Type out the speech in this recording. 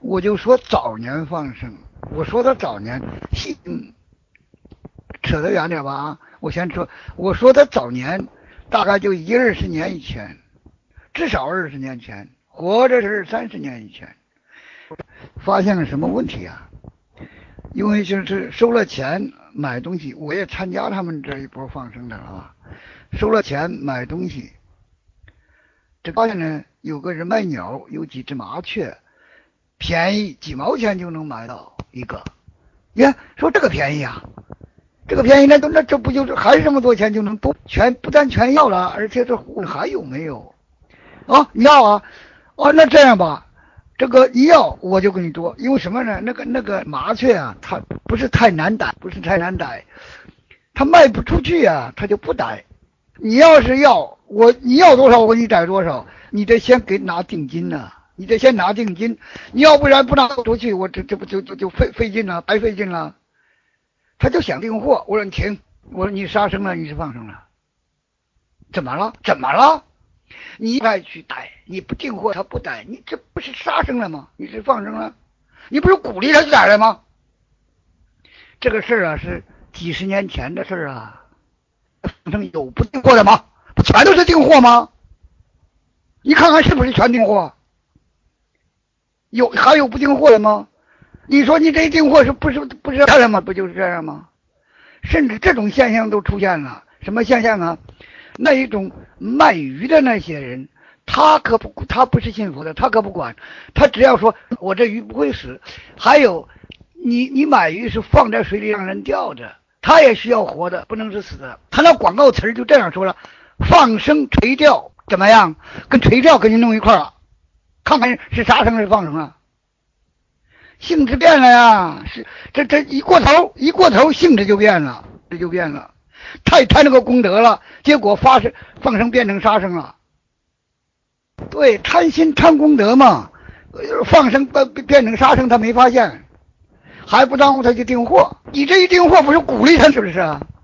我就说早年放生，我说的早年，扯得远点吧啊！我先说，我说的早年，大概就20年以前，至少20年前，或者是30年以前，发现了什么问题啊？因为就是收了钱买东西，我也参加他们这一波放生的了啊，收了钱买东西，这发现呢，有个人卖鸟，有几只麻雀，便宜几毛钱就能买到一个。耶，说这个便宜啊，这个便宜那这不就是还是这么多钱就能不但全要了，而且这还有没有啊？你要啊？哦，那这样吧，这个你要我就给你多，因为什么呢？那个麻雀啊，它不是太难逮，不是太难逮，它卖不出去啊，它就不逮。你要是要你要多少我给你逮多少，你得先拿定金呐、你得先拿定金，你要不然不拿出去，我这不就费劲了，白费劲了。他就想订货，我说你停，我说你杀生了，你是放生了，怎么了？怎么了？你再去逮，你不订货他不逮，你这不是杀生了吗？你是放生了，你不是鼓励他去逮了吗？这个事儿啊是几十年前的事儿啊，放生有不订货的吗？不全都是订货吗？你看看是不是全订货？还有不订货的吗？你说你这一订货不是这样吗？不就是这样吗？甚至这种现象都出现了，什么现象啊？那一种卖鱼的那些人，他不是信佛的，他可不管，他只要说我这鱼不会死。还有，你买鱼是放在水里让人钓着，他也需要活的，不能是死的。他那广告词就这样说了：放生垂钓怎么样？跟垂钓给你弄一块了，看看是杀生是放生啊？性质变了呀，是这一过头性质就变了，这就变了，太贪那个功德了，结果放生变成杀生了。对，贪心贪功德嘛，放生变成杀生，他没发现，还不耽误他去订货。你这一订货不是鼓励他是不是啊？